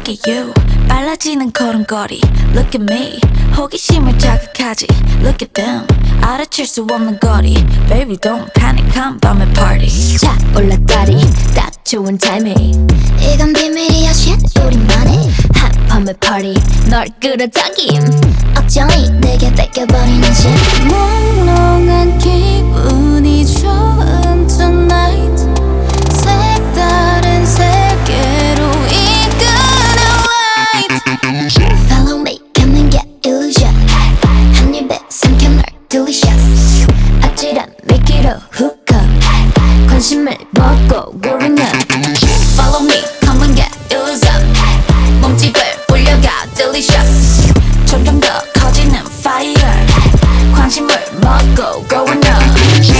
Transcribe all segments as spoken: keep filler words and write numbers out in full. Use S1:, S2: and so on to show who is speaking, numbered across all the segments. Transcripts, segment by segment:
S1: Look at you 빨라지는 걸음걸이 Look at me 호기심을 자극하지 Look at them 알아챌 수 없는 거리 Baby don't panic 한 밤의 party
S2: 자 올라다리 딱 좋은 타이밍 이건 비밀이야 shit 우리만의 한 밤의 party 널 끌어당김 억정이 내게 뺏겨버리는 shit 몽롱한 기분이 좋은 tonight 색다른 세계로 이끄는 light Follow me come and get illusion 한 입에 삼켜 널 delicious 아찔한 미끼로 hook up 관심을 먹고 growing up Follow me come and get illusion 몸집을 올려가 delicious 점점 더 커지는 fire 관심을 먹고 growing up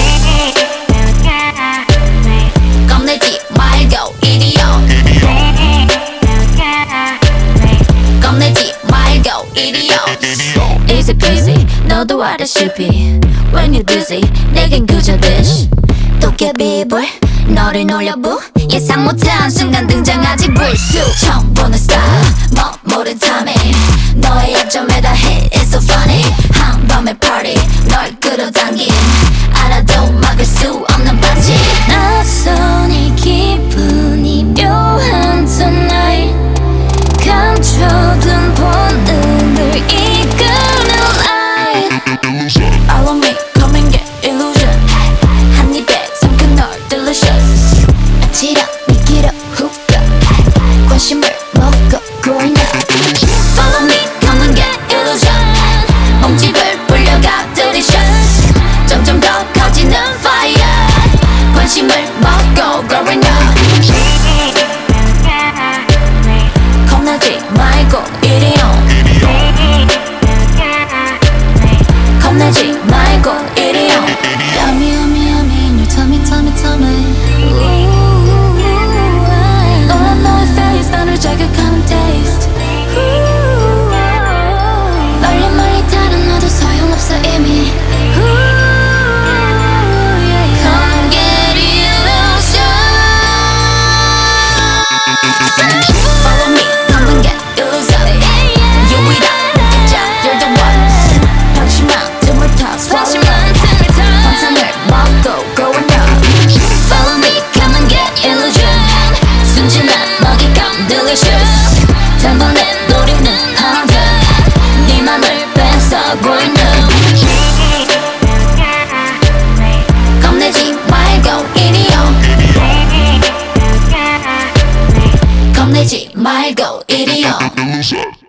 S2: 겁내지 말고 이리요 겁내지 말고 이리요 Easy peasy 너도 알다시피 When you're dizzy 내겐 그저 dish 도깨비불 너를 놀려부 예상 못한 순간 등장하지 불쑥 처음 보는 style 뭐 모른 timing 너의 약점에다 hit It's so funny 한 밤의 party 널 끌어당긴 알아도 막을 수 없는 반지 낯선 이 기분이 묘한 tonight 감춰둔 본능을 이끄는 light
S1: Follow me come and get illusion
S2: 한 입에 삼켜 널 delicious 아찔한 미끼로 hook up 관심을 먹고 growing up Follow me come and get illusion 몸집을 불려가 delicious 점점 더 커지는 fire 관심을 먹고 growing up
S1: 겁내지 말고 이리요 겁내지 말고 이리요
S2: Yummy yummy yummy 널 tummy tummy tummy
S1: 너와 너의 face 나를 자극하는 taste
S2: 멀리 멀리 달아나도 소용없어 이미 Come get illusion
S1: Follow me come and get illusion 유일한 목격자 You're the one 방심한 틈을 타 swallow 환상을 먹고 growing up
S2: Follow me come and get illusion 순진한 먹잇감 delicious 단번에 노리는 hunter 네 맘을 뺏어 growing up 겁내지 말고 이리요 겁내지 말고 이리요